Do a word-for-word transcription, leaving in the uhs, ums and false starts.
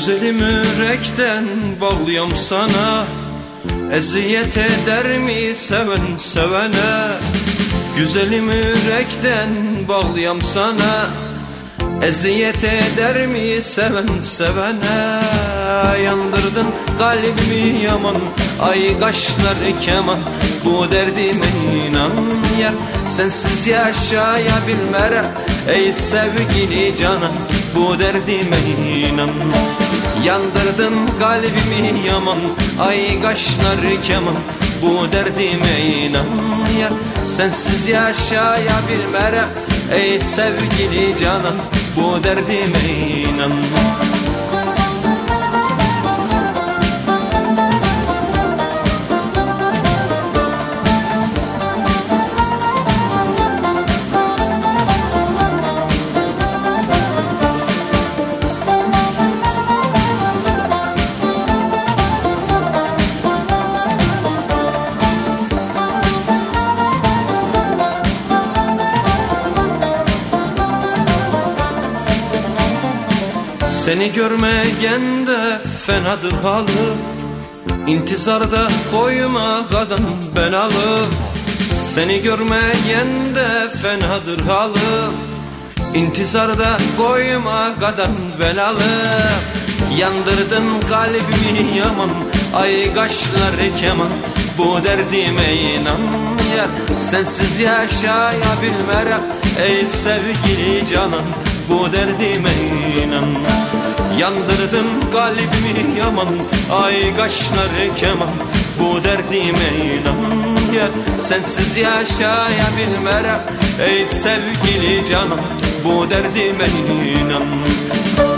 Güzelim yürekten bağlıyam sana, eziyet eder mi seven sevene? Güzelim yürekten bağlıyam sana, eziyet eder mi seven sevene? Yandırdın kalbimi yaman, ay kaşları keman, bu derdime inan ya. Sensiz yaşayabilmere ey sevgili canan, bu derdime inan. Yandırdın kalbimi yaman, ay kaşları keman, bu derdime inan ya. Sensiz yaşayabilmere ey sevgili canan, bu derdime inan. Seni görmeyen de fenadır halı, İntizarda koyma kadın belalı. Seni görmeyen de fenadır halı, İntizarda koyma kadın belalı. Yandırdın kalbimi yaman, ay kaşları keman, bu derdime inan ya. Sensiz yaşayabilmere ey sevgili canan, bu derdime inan. Yandırdın kalbimi yaman, ay kaşları keman, bu derdime inan ya. Sensiz yaşayabilmere ey sevgili canan, bu derdime inan.